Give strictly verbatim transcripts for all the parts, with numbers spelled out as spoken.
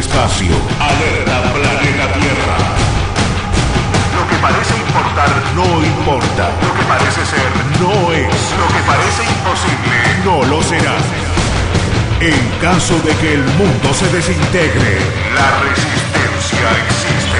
espacio. Alerta planeta Tierra. Lo que parece importar no importa. Lo que parece ser no es. Lo que parece imposible no lo será. En caso de que el mundo se desintegre, la resistencia existe.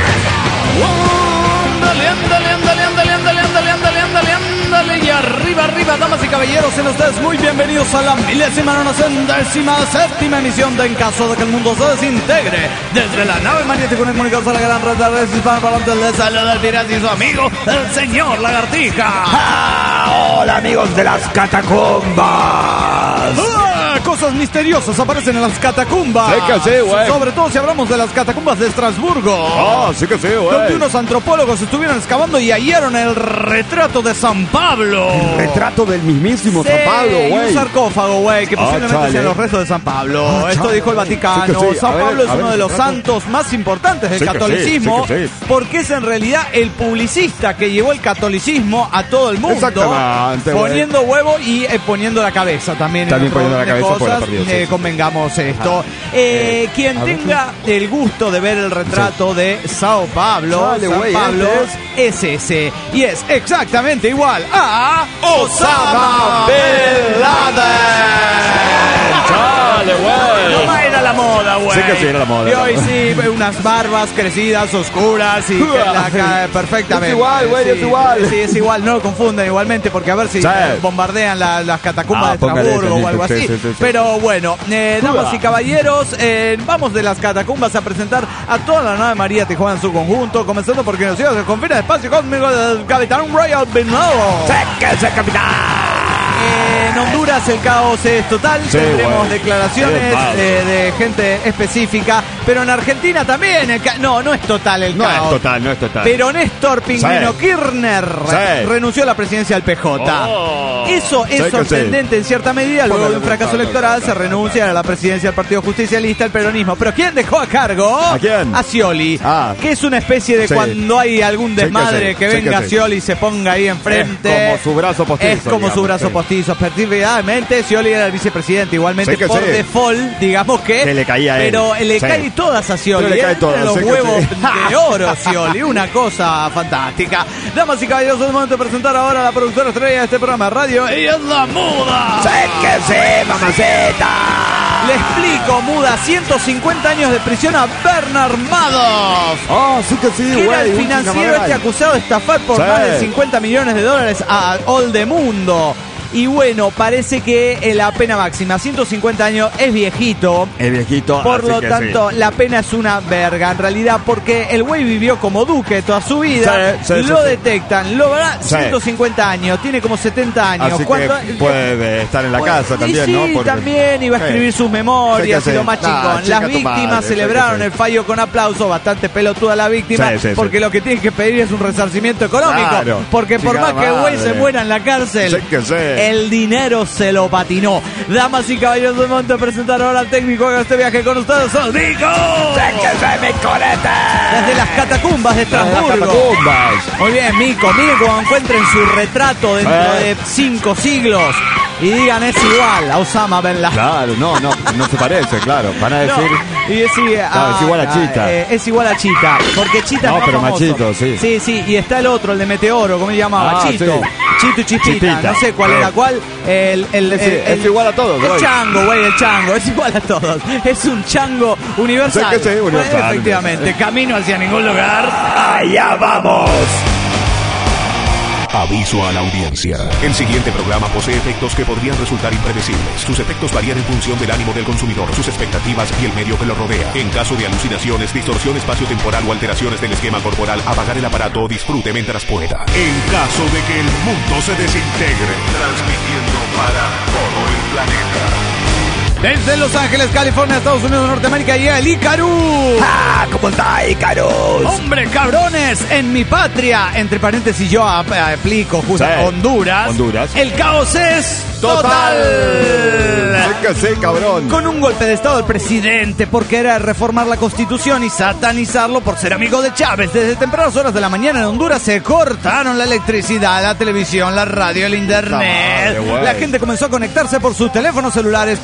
Ándale, ándale, ándale, ándale, ándale, ándale, ándale, ándale, ándale. Y arriba, arriba, damas y caballeros, sean ustedes muy bienvenidos a la milésima, nona, centésima, séptima emisión de En caso de que el mundo se desintegre. Desde la nave magnética comunicados a la gran red de redes hispanoparlantes, les saluda el pirata y su amigo, el señor Lagartija. ¡Ah! ¡Hola, amigos de las catacumbas! ¡Ah! Cosas misteriosas aparecen en las catacumbas. Sí que sí, güey. Sobre todo si hablamos de las catacumbas de Estrasburgo. ¡Oh, sí que sí, güey! Donde unos antropólogos estuvieron excavando y hallaron el retrato de San Pablo. El retrato del mismísimo Sí, San Pablo, y güey. un sarcófago, güey, que Ah, posiblemente chale. sean los restos de San Pablo. Ah, Esto chale. dijo el Vaticano. Sí que sí. San A ver, Pablo es a ver, uno de el los retrato. santos más importantes del Sí que sí, catolicismo, sí que sí. porque es en realidad el publicista que llevó el catolicismo a todo el mundo, Exactamente, güey. poniendo huevo y eh, poniendo la cabeza también. También en otro poniendo la de cabeza por la cosas, perdió, sí, eh, sí, sí. convengamos esto. Ajá. Eh, Eh, quien a ver, tenga el gusto de ver el retrato de Sao Pablo, Chale, San güey, Pablo este es ese. Y es exactamente igual a Osama Bin Laden. Chale, güey. No era la moda, güey. Sí que sí era la moda. Y hoy sí, unas barbas crecidas, oscuras y que la ca- perfectamente. Es igual, güey, Sí, es igual. Sí, es igual, no lo confunden igualmente porque a ver si Sí. eh, bombardean la- las catacumbas Ah, de póngale Estrasburgo ese, o algo sí, así. sí, sí, sí. Pero bueno, eh, damas y caballeros, eh, vamos de las catacumbas a presentar a toda la nave María Tijuana en su conjunto, comenzando porque nos lleva a confina de espacio conmigo del Capitán Royal Bin Laden. ¡Sí que sí, capitán! En Honduras el caos es total, Sí, tendremos güey. declaraciones Es malo. eh, de gente específica, pero en Argentina también el ca- no, no es total el No caos. es total, no es total. Pero Néstor Pingüino Sí. Kirchner Sí. renunció a la presidencia del P J. Oh. Eso es Sí que sorprendente en cierta medida, luego de un Póngale, fracaso póngale, electoral se póngale. renuncia a la presidencia del Partido Justicialista, el peronismo. Pero ¿quién dejó a cargo? ¿A quién? A Scioli, Ah. que es una especie de Sí. cuando hay algún Sí que desmadre sí, que sí que venga sí. Scioli y se ponga ahí enfrente. Es como su brazo postizo, Es como su digamos, brazo sí. postizo. Efectivamente, Scioli era el vicepresidente. Igualmente, Sí que por sí. default, digamos que. Que le caía a él. Pero le Sí. cae todas a Scioli. Pero le cae Él todas, tiene los sí que huevos sí. de oro, Scioli. Una cosa fantástica. Damas y caballeros, es el momento de presentar ahora a la productora estrella de este programa de radio. Ella es la Muda. ¡Sí que sí, mamacita! Le explico, Muda, ciento cincuenta años de prisión a Bernard Madoff. ¡Oh, sí que sí, Que güey! era el un financiero chingamadral. este acusado de estafar por Sí. más de cincuenta millones de dólares a Oldemundo. Y bueno, parece que eh, la pena máxima, ciento cincuenta años, es viejito. El viejito, Por así lo que tanto, sí. la pena es una verga, en realidad, porque el güey vivió como duque toda su vida. Sí, sí, lo sí, sí. detectan, lo verá, Sí. ciento cincuenta años, tiene como setenta años. Así ¿Cuánto- que puede estar en la Bueno, casa y también, sí, ¿no? Porque- también iba a Sí. escribir sus memorias Sí que y lo sí. más Nah, chingón. chica Las tu víctimas madre, sí celebraron que sí. el fallo con aplauso, bastante pelotuda la víctima, Sí, sí, sí. porque lo que tiene que pedir es un resarcimiento económico. Claro. Porque por Chica más que el güey madre. se muera en la cárcel, Sí que sí. el dinero se lo patinó. Damas y caballeros, de momento de presentar ahora al técnico que haga este viaje con ustedes, ¡Sol Nico! ¡Sí que sí, mi colete! Desde las catacumbas de Desde las Estrasburgo. catacumbas. Muy bien, Mico. Miren cómo encuentren su retrato dentro Eh. de cinco siglos y digan es igual a Osama Bin Laden. Claro, no, no, no se parece, claro. Van a decir... No, y es, sí, ah, es igual a Chita. eh, es igual a Chita. Porque Chita No, es más pero famoso. machito, sí. Sí, sí. Y está el otro, el de Meteoro, ¿cómo se llamaba? Ah, Chito. sí. Chito y Chispita. Chispita. No sé cuál Eh. era cuál. El, el, Es- el- es el- igual a todos, El güey. chango, güey, el chango. Es igual a todos. Es un chango universal. Sí que sí, universal. Pues, efectivamente. Camino hacia ningún lugar. ¡Allá vamos! Aviso a la audiencia. El siguiente programa posee efectos que podrían resultar impredecibles. Sus efectos varían en función del ánimo del consumidor, sus expectativas y el medio que lo rodea. En caso de alucinaciones, distorsión espaciotemporal o alteraciones del esquema corporal, apagar el aparato o disfrute mientras pueda. En caso de que el mundo se desintegre, transmitiendo para todo el planeta. Desde Los Ángeles, California, Estados Unidos, Norteamérica, llega el Icarus. ¡Ah! ¿Cómo está, Icarus? ¡Hombre, cabrones! En mi patria, entre paréntesis, yo ap- aplico justo Sí. Honduras. Honduras. El caos es total. Sí que sí, cabrón. Con un golpe de estado del presidente por querer reformar la constitución y satanizarlo por ser amigo de Chávez. Desde tempranas horas de la mañana en Honduras se cortaron la electricidad, la televisión, la radio, el internet. madre, güey. La gente comenzó a conectarse por sus teléfonos celulares para contar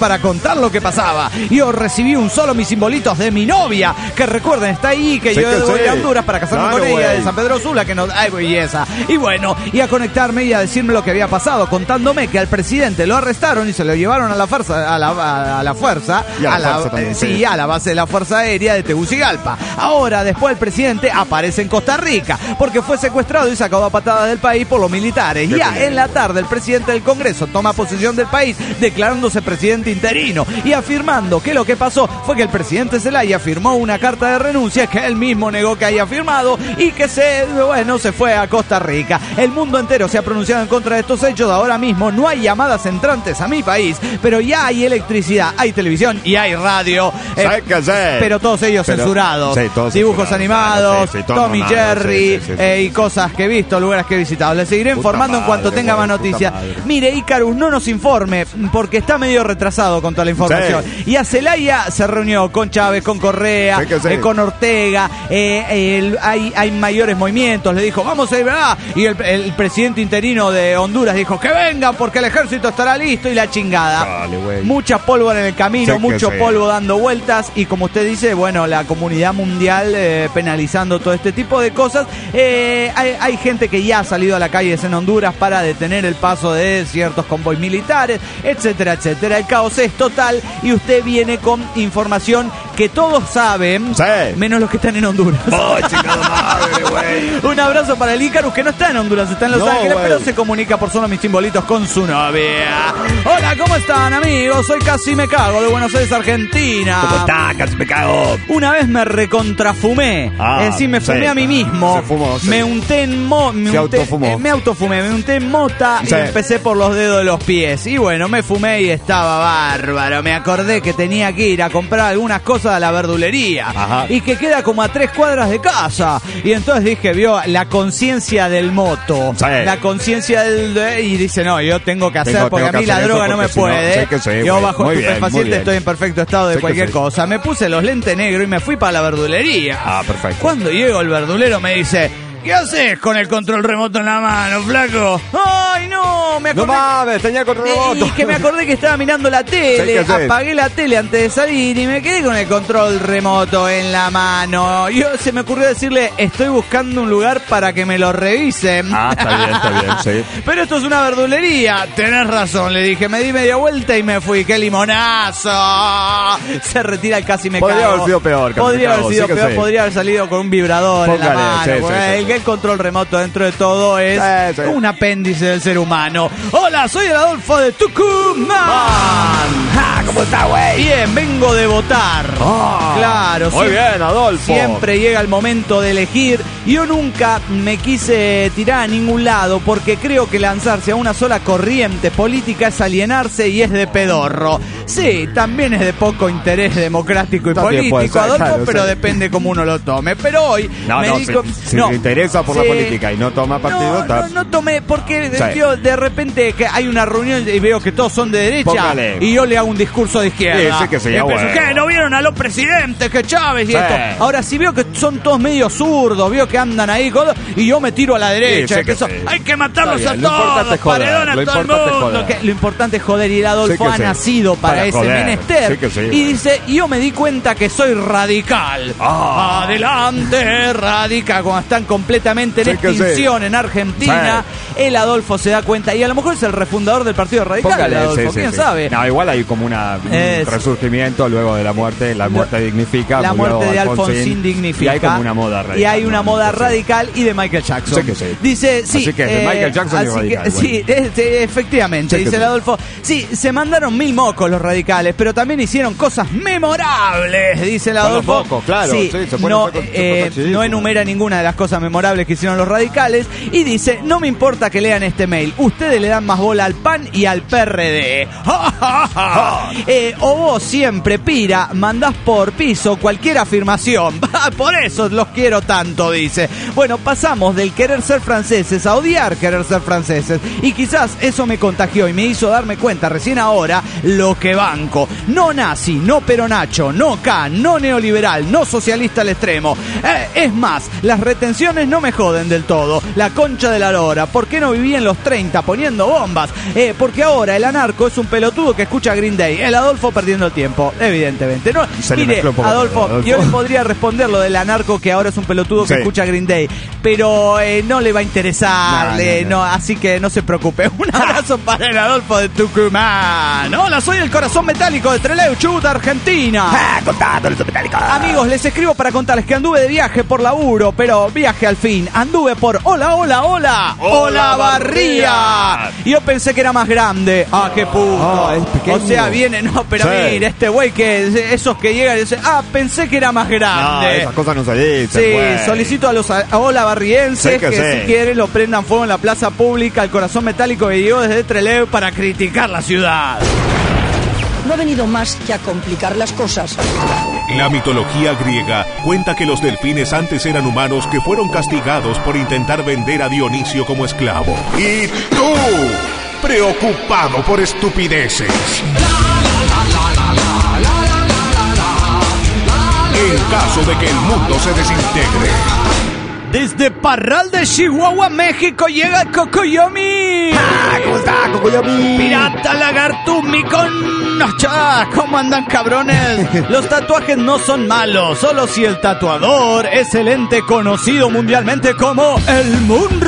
contar lo que pasaba. Yo recibí un solo mis simbolitos de mi novia, que recuerden, está ahí, que sí, yo que voy sí. a Honduras para casarme Claro, con ella, güey. de San Pedro Sula, que nos... Ay, belleza. Y bueno, y a conectarme y a decirme lo que había pasado, contándome que al presidente lo arrestaron y se lo llevaron a la fuerza, a la, a, a la fuerza, Y a la a la, fuerza también, eh, sí. sí, a la base de la Fuerza Aérea de Tegucigalpa. Ahora, después el presidente aparece en Costa Rica, porque fue secuestrado y sacado a patadas del país por los militares. Qué Ya bien. en la tarde, el presidente del Congreso toma posesión del país, declarándose presidente interino y afirmando que lo que pasó fue que el presidente Zelaya firmó una carta de renuncia que él mismo negó que haya firmado y que se, bueno, se fue a Costa Rica. El mundo entero se ha pronunciado en contra de estos hechos. Ahora mismo no hay llamadas entrantes a mi país, pero ya hay electricidad, hay televisión y hay radio. Sí, que sí. Pero todos ellos Pero- censurados. sí, todos Dibujos censurados, animados, claro, sí, sí, todo Tommy nada, Jerry sí, sí, sí, eh, sí. y cosas que he visto, lugares que he visitado. Les seguiré Puta informando en cuanto madre, tenga más güey, puta noticias. madre. Mire, Icarus no nos informe porque está medio retrasado con toda la información. Sí. Y a Zelaya se reunió con Chávez, con Correa, Sí que sí. eh, con Ortega. eh, el- hay, hay mayores movimientos. Le dijo, vamos a ir, ah, y el, el presidente interino de Honduras dijo, que vengan porque el ejército estará listo y la chingada. Dale, güey. Mucha pólvora en el camino, Sí que mucho sí. polvo dando vueltas y como usted dice, bueno, la comunidad mundial eh, penalizando todo este tipo de cosas. Eh, hay, hay gente que ya ha salido a la calle en Honduras para detener el paso de ciertos convoys militares, etcétera, etcétera. El caos es total y usted viene con información que todos saben, Sí. menos los que están en Honduras. ¡Ay, chingada madre, güey! Un abrazo para el Icarus, que no está en Honduras, está en Los No, Ángeles, güey. pero se comunica por solo mis simbolitos con su novia. Hola, ¿cómo están, amigos? Soy Casi Me Cago, de Buenos Aires, Argentina. ¿Cómo está? Casi me cago. Una vez me recontrafumé, Ah, es decir, me fumé sí. a mí mismo. Se fumó, sí. Me unté en mo me, Se unté- autofumó. eh, me autofumé, me unté en mota Sí. y empecé por los dedos de los pies. Y bueno, me fumé y estaba bárbaro. Me acordé que tenía que ir a comprar algunas cosas a la verdulería. Ajá. Y que queda como a tres cuadras de casa. Y entonces dije, vio, la conciencia del moto. Sí. La conciencia del... de- y dice, no, yo tengo que hacer Tengo- porque tengo a que mí la hacer droga eso no me porque si no- puede. sí que sí, yo güey. bajo Muy bien, muy estupefaciente bien. estoy en perfecto estado de Sí que cualquier sí. cosa. Me puse los lentes negros y me fui para la verdulería. Ah, perfecto. Cuando llego el verdulero me dice, ¿qué haces con el control remoto en la mano, flaco? ¡Ay, no! Me No acordé... mames, tenía el control Eh, remoto. Y que me acordé que estaba mirando la Sí, tele, que sí. apagué la tele antes de salir y me quedé con el control remoto en la mano. Yo se me ocurrió decirle, estoy buscando un lugar para que me lo revisen. Ah, está bien, está bien, sí. Pero esto es una verdulería. Tenés razón, le dije. Me di media vuelta y me fui. ¡Qué limonazo! Se retira el Casi Me Podría Cago. haber sido peor, Casi Podría Me haber Cago, sido sí que peor. sí. Podría haber salido con un vibrador en la Póngale, mano. sí, sí, porque sí, el, sí. el control remoto dentro de todo es Sí, sí. un apéndice del ser humano. Hola, soy el Adolfo de Tucumán. Ah, ¿cómo está, güey? Bien, vengo de votar. Ah, Claro, muy siempre- bien, Adolfo. Siempre llega el momento de elegir. Yo nunca me quise tirar a ningún lado porque creo que lanzarse a una sola corriente política es alienarse y es de pedorro. Sí, también es de poco interés democrático y También puede político, ser, Adolfo, claro, pero sí. depende cómo uno lo tome. Pero hoy No, me no, dijo... si, si le interesa por la sí. política y no toma partido, No, está... no, no tomé, porque Sí. tío, de repente que hay una reunión y veo que todos son de derecha Póngale. y yo le hago un discurso de izquierda. Sí, sí que sí, Y ya empiezo, bueno. ¿qué? ¿No vieron a los presidentes? Que Chávez y Sí. esto. Ahora, si veo que son todos medio zurdos, veo que andan ahí, codo, y yo me tiro a la derecha. Sí, sí que empiezo, sí. hay que matarlos Está a bien, lo importante todos, es joder, paredón a lo todo el importante es mundo. joder. Que lo importante es joder, y el Adolfo Sí que ha sí. nacido para, Para ese joder. menester. Sí que sí, y güey. dice, y yo me di cuenta que soy radical. Ah. Adelante, radical. Cuando están completamente en Sí que sí. extinción en Argentina, el Adolfo se da cuenta, y a lo mejor es el refundador del Partido Radical, Póngale, el Adolfo, sí, sí, quién sí. sabe. No, igual hay como una, un Es- resurgimiento luego de la muerte. La muerte dignifica. La murió muerte de Alfonsín dignifica. Y hay como una moda radical. Y hay una ¿no? moda Sí. radical y de Michael Jackson. Sí que sí. Dice, sí. Así que de Michael Jackson y así radical, que- güey. sí, este, efectivamente, Sí que dice el sí. Adolfo. Sí, se mandaron mil mocos los radicales, pero también hicieron cosas memorables, dice el Con los Adolfo. mocos, claro, Sí, sí, se ponen no, fue con- eh, fue con no chidísimo. enumera ninguna de las cosas memorables que hicieron los radicales y dice, no me importa que lean este mail, ustedes le dan más bola al P A N y al P R D. Eh, o vos siempre, pira, mandás por piso cualquier afirmación. Por eso los quiero tanto, dice. Bueno, pasamos del querer ser franceses a odiar querer ser franceses. Y quizás eso me contagió y me hizo darme cuenta recién ahora lo que banco. No nazi, no peronacho, no K, no neoliberal, no socialista al extremo. Eh, es más, las retenciones no me joden del todo. La concha de la lora. ¿Por qué no viví en los treinta poniendo bombas. Eh, porque ahora el anarco es un pelotudo que escucha Green Day. El Adolfo perdiendo el tiempo, evidentemente. No, mire, Adolfo, Adolfo, yo le podría responder lo del anarco que ahora es un pelotudo que sí. escucha Green Day. Pero eh, no le va a interesar. No, eh, no, no. No, así que no se preocupe. Un abrazo para el Adolfo de Tucumán. Hola, soy el Corazón Metálico de Trelew, Chubut, Argentina. Ah, contando, metálico. Amigos, les escribo para contarles que anduve de viaje por laburo, pero viaje al fin. Anduve por Hola, hola, hola, hola, Barría. Y yo pensé que era más grande. Ah, qué puto. Oh, es pequeño. O sea, viene, no, pero sí. mire, este güey que esos que llegan y dicen, ah, pensé que era más grande. No, esas cosas no se dicen. Sí, güey. solicito a los a, a hola barrienses sí que, que sí. si quieren lo prendan fuego en la plaza pública. El Corazón Metálico que llegó desde Trelew para criticar la ciudad. No ha venido más que a complicar las cosas. La mitología griega cuenta que los delfines antes eran humanos que fueron castigados por intentar vender a Dionisio como esclavo. Y tú, preocupado por estupideces. En caso de que el mundo se desintegre. Desde Parral de Chihuahua, México, llega Cocoyomi. Ah, ¿cómo está, Cocoyomi? Pirata Lagarto Micón. ¿Cómo andan, cabrones? Los tatuajes no son malos, solo si el tatuador es el ente conocido mundialmente como el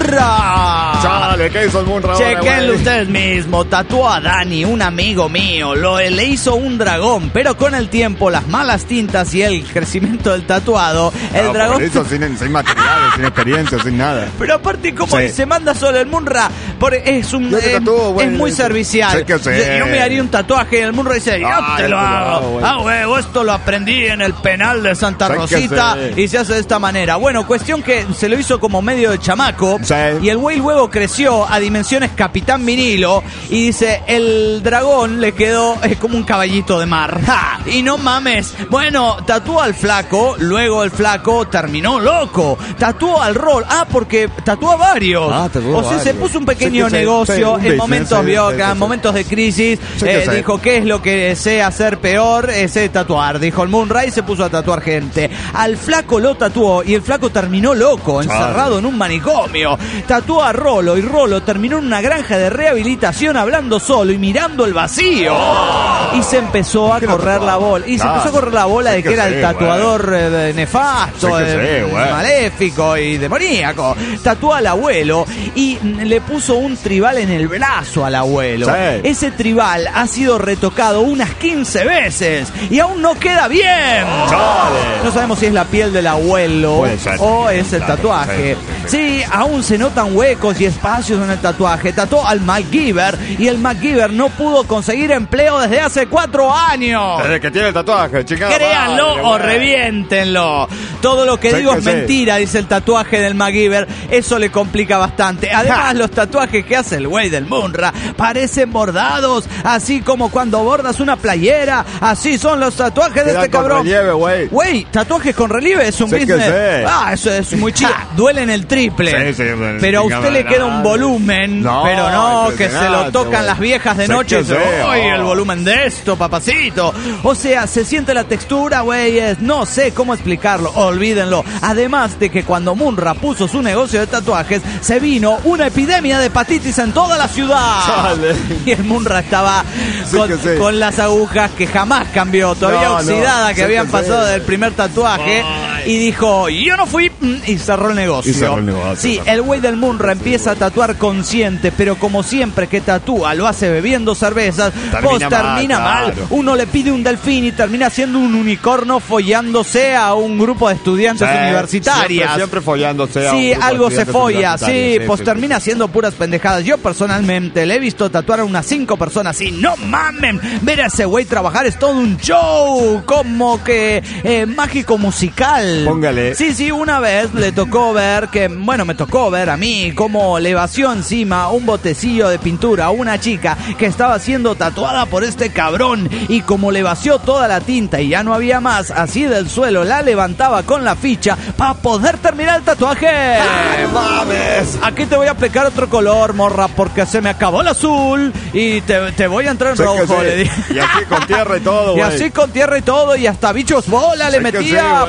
Munra. Chale, ¿qué hizo el Munra? Chequenlo ustedes mismos. Tatuó a Dani, un amigo mío. Lo, le hizo un dragón, pero con el tiempo, las malas tintas y el crecimiento del tatuado, el no, dragón... Por eso, sin, sin materiales, sin experiencia, sin nada. Pero aparte, como sí. se manda solo el Munra, por, es un eh, tatúo, bueno, es muy servicial. Sé que sé. Yo, yo me haría un tatuaje y el Munra dice, yo Ay, te lo hago. Bueno. Ah, huevo, esto lo aprendí en el penal de Santa Rosita y se hace de esta manera. Bueno, cuestión que se lo hizo como medio de chamaco sí. y el güey luego creció a dimensiones Capitán Vinilo y dice, el dragón le quedó eh, como un caballito de mar. ¡Ja! Y no mames. Bueno, tatuó al flaco, luego el flaco terminó loco. Tatuó al rol. Ah, porque tatuó a varios. Ah, tatuó o sea, varios. se puso un pequeño sí, negocio sí, sí, en business, momentos sí, vio, sí, en sí, momentos de crisis. Sí, eh, sí. Dijo, ¿qué es lo que sé hacer peor? Eh, sé tatuar. Dijo el Munra y se puso a tatuar gente. Al flaco lo tatuó y el flaco terminó loco, encerrado en un manicomio. Tatuó a Rolo y Rolo terminó en una granja de rehabilitación hablando solo y mirando el vacío. Oh. Y se empezó a correr la bola. Y se ah, empezó a correr la bola de que, que era sí, el tatuador eh, nefasto, sí eh, sí, maléfico y demoníaco. Tatuó al abuelo y le puso un tribal en el brazo al abuelo. Sí. Ese tribal ha sido retocado unas quince veces y aún no queda bien. Chale. No sabemos si es la piel del abuelo o es el tatuaje. Sí, sí, sí, aún se notan huecos y espacios en el tatuaje. Tatuó al MacGyver y el MacGyver no pudo conseguir empleo desde hace cuatro años. Desde que tiene el tatuaje, chingada. Créanlo madre, o reviéntenlo. Todo lo que sí, digo que es sí. mentira, dice el tatuaje del MacGyver. Eso le complica bastante. Además, ja. los tatuajes que hace el güey del Munra parecen bordados, así como cuando bordas una playera. Así son los tatuajes de este cabrón. Relieve, güey. Güey, tatuajes con relieve es un sé business. Que ah, eso es muy chido. Duelen el triple. Sí, sí, pero a usted le queda un volumen. No, pero no, que se lo tocan las viejas de sé noche. ¡Uy, el volumen de esto, papacito! O sea, se siente la textura, güeyes. No sé cómo explicarlo. Olvídenlo. Además de que cuando Munra puso su negocio de tatuajes, se vino una epidemia de hepatitis en toda la ciudad. Chale. Y el Munra estaba sí con, sí. con las agujas que jamás cambió, todavía no, oxidada, no, que habían que pasado sí. del primer tatuaje. Ay. Y dijo, yo no fui, y cerró el negocio. Y cerró el negocio. Sí, el güey del Munra empieza a tatuar consciente, pero como siempre que tatúa, lo hace bebiendo cervezas, termina pues termina mal. mal. Claro. Uno le pide un delfín y termina siendo un unicornio follándose a un grupo de estudiantes sí, universitarias. Siempre, siempre follándose a sí, un grupo algo de se folla, sí, sí, pues sí, termina sí. haciendo puras pendejadas. Yo personalmente le he visto tatuar a unas cinco personas y no mamen, ver a ese güey trabajar es todo un show, como que eh, mágico musical. Póngale. Sí, sí, una vez le tocó ver que, bueno, me tocó ver a mí cómo le vació encima un botecillo de pintura a una chica que estaba siendo tatuada por este cabrón y como le vació toda la tinta y ya no había más, así del suelo la levantaba con la ficha para poder terminar el tatuaje. ¡Ay, mames! Aquí te voy a aplicar otro color, morra, porque se me acabó el azul y te, te voy a entrar en sé rojo, sí. le dije. Y así con tierra y todo, güey. Y así con tierra y todo y hasta bichos bola sé le metía, sí, por eso quedaba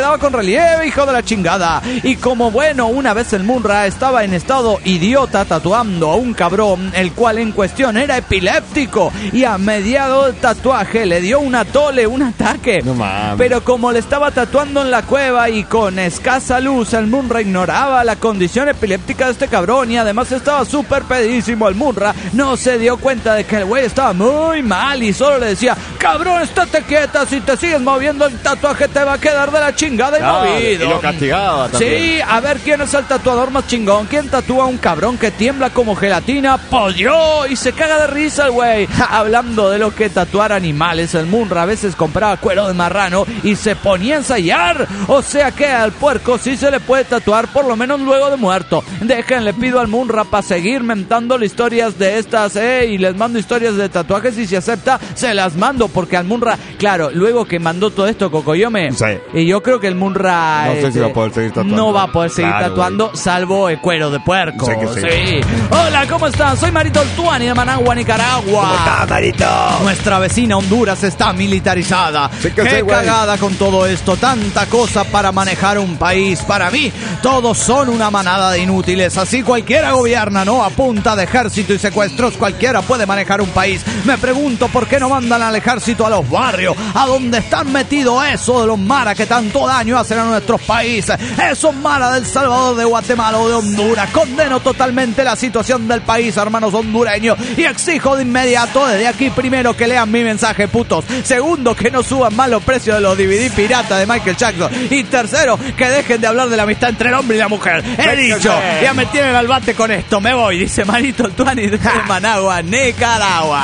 quedaba con relieve, hijo de la chingada. Y como bueno, una vez el Munra estaba en estado idiota tatuando a un cabrón, el cual en cuestión era epiléptico, y a mediado del tatuaje le dio una tole, un ataque. No mames. Pero como le estaba tatuando en la cueva y con escasa luz, el Munra ignoraba la condición epiléptica de este cabrón y además estaba súper pedísimo. El Munra no se dio cuenta de que el güey estaba muy mal y solo le decía: cabrón, estate quieta, si te sigues moviendo el tatuaje te va a quedar de la chingada y Claro, movido. y lo castigaba también. Sí, a ver quién es el tatuador más chingón. ¿Quién tatúa a un cabrón que tiembla como gelatina? Pues yo. Y se caga de risa el güey. Hablando de lo que tatuar animales, el Munra a veces compraba cuero de marrano y se ponía a ensayar. O sea que al puerco sí se le puede tatuar, por lo menos luego de muerto. Déjenle, pido al Munra para seguir mentándole historias de estas, eh, y les mando historias de tatuajes y si acepta, se las mando, porque al Munra, claro, luego que mandó todo esto Cocoyome, Sí. y yo creo que el Munra No sé este, si va a poder seguir tatuando. no va a poder seguir Claro, tatuando, güey. salvo el cuero de puerco. Sé que sí. Sí. Hola, ¿cómo están? Soy Marito Altuani de Managua, Nicaragua. ¿Cómo está, Marito? Nuestra vecina Honduras está militarizada. Sí que Qué sí, güey. cagada con todo esto. Tanta cosa para manejar un país. Para mí, todos son una manada de inútiles. Así cualquiera gobierna, ¿no? A punta de ejército y secuestros, cualquiera puede manejar un país. Me pregunto por qué no mandan al ejército a los barrios, a donde están metidos eso de los maras que tanto daño hacen a nuestros países. Esos maras del Salvador, de Guatemala o de Honduras. Condeno totalmente la situación del país, hermanos hondureños, y exijo de inmediato desde aquí, primero, que lean mi mensaje, putos. Segundo, que no suban más los precios de los D V D pirata de Michael Jackson. Y tercero, que dejen de hablar de la amistad entre el hombre y la mujer. He dicho, ya me tienen al bate con esto. Me voy, dice Marito Altuani de Managua, Nicaragua.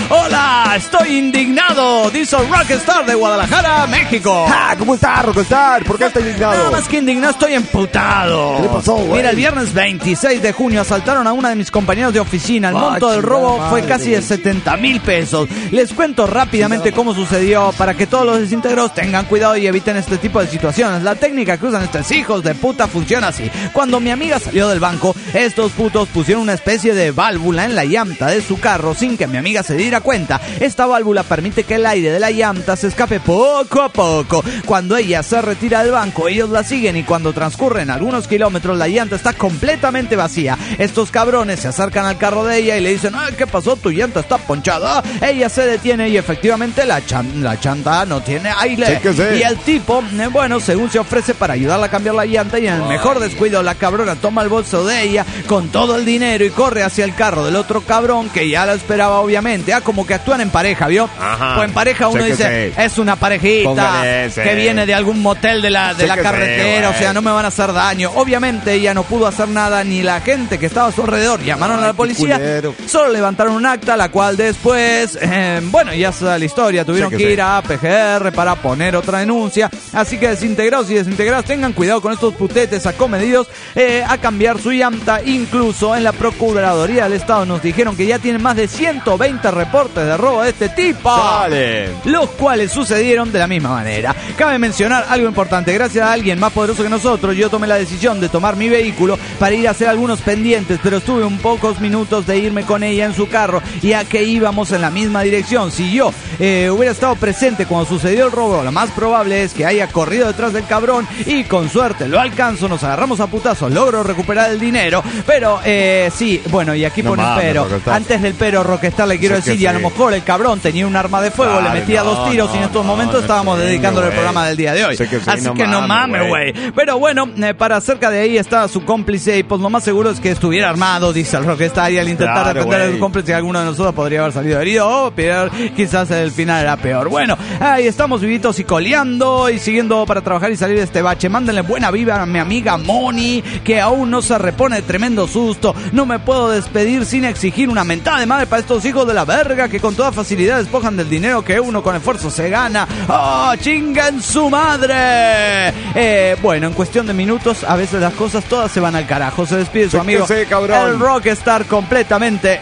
Hola, estoy indignado, dice el Rockstar de Guadalajara, México. Ah, ¿cómo estás, Rockstar? ¿Por qué estás indignado? Nada más que indignado, estoy emputado. ¿Qué le pasó, güey? Mira, el viernes veintiséis de junio asaltaron a una de mis compañeros de oficina. El Ah, monto del chingada robo fue madre, casi de güey. setenta mil pesos. Les cuento rápidamente cómo sucedió para que todos los desintegros tengan cuidado y eviten este tipo de situaciones. La técnica que usan estos hijos de puta funciona así. Cuando mi amiga salió del banco, estos putos pusieron una especie de válvula en la llanta de su carro sin que mi amiga se diera cuenta. Esta válvula permite que el aire de la llanta se escape poco a poco. Cuando ella se retira del banco, ellos la siguen y cuando transcurren algunos kilómetros, la llanta está completamente vacía. Estos cabrones se acercan al carro de ella y le dicen: "Ay, ¿qué pasó? Tu llanta está ponchada". Ella se detiene y efectivamente la, chan la chanta no tiene aire. Sí que sí. Y el tipo, eh, bueno, según se ofrece para ayudarla a cambiar la llanta, y en el mejor descuido la cabrona toma el bolso de ella con todo el dinero y corre hacia el carro del otro cabrón que ya la esperaba, obviamente. Ah, como que actúan en pareja, ¿vio? Ajá. Pues en pareja uno Sé que dice, sí. es una parejita Póngale ese. que viene de algún motel de la, de Sé la que sí, carretera, güey. o sea, no me van a hacer daño. Obviamente ella no pudo hacer nada, ni la gente que estaba a su alrededor llamaron Ay, a la qué policía, culero. solo levantaron un acta, la cual después, eh, bueno, ya está la historia, tuvieron Sé que, que sí. ir a P G R para poner otra denuncia. Así que desintegrados y desintegradas, tengan cuidado con estos putetes acomedidos eh, a cambiar su llanta. Incluso en la Procuraduría del Estado nos dijeron que ya tienen más de ciento veinte reportes de robo de este tipo, Dale. los cuales sucedieron de la misma manera. Cabe mencionar algo importante: gracias a alguien más poderoso que nosotros, yo tomé la decisión de tomar mi vehículo para ir a hacer algunos pendientes, pero estuve un pocos minutos de irme con ella en su carro, ya que íbamos en la misma dirección. Si yo eh, hubiera estado presente cuando sucedió el robo, lo más probable es que haya corrido detrás del cabrón y con suerte lo alcanzo, nos agarramos a putazos, logro recuperar el dinero, pero eh, sí, bueno, y aquí No pone un mames, pero. Rockstar. Antes del pero, Rockstar, le quiero Sé que decir, y a sí. lo mejor el cabrón tenía un arma de fuego, Dale, le metía no, dos tiros y en no, estos no, momentos no estábamos chingue, dedicándole el güey. programa del día de hoy. Sé que sí, Así no que no mames, mames, güey. güey. Pero bueno, eh, para cerca de ahí estaba su cómplice y pues lo más seguro es que estuviera armado, dice el Rockstar, y al intentar Claro, defender a güey. su cómplice, alguno de nosotros podría haber salido herido o peor, quizás el final era peor. Bueno, ahí estamos vivitos y coleando y siguiendo para trabajar y salir de este bache. Mándenle buena vibra a mi amiga Moni, que aún no se repone de tremendo susto. No me puedo despedir sin exigir una mentada de madre para estos hijos de la verga que con toda facilidad despojan del dinero que uno con esfuerzo se gana. ¡Oh, chingan su madre! Eh, bueno, en cuestión de minutos, a veces las cosas todas se van al carajo. Se despide su Sé que amigo, sí, cabrón. el Rockstar, completamente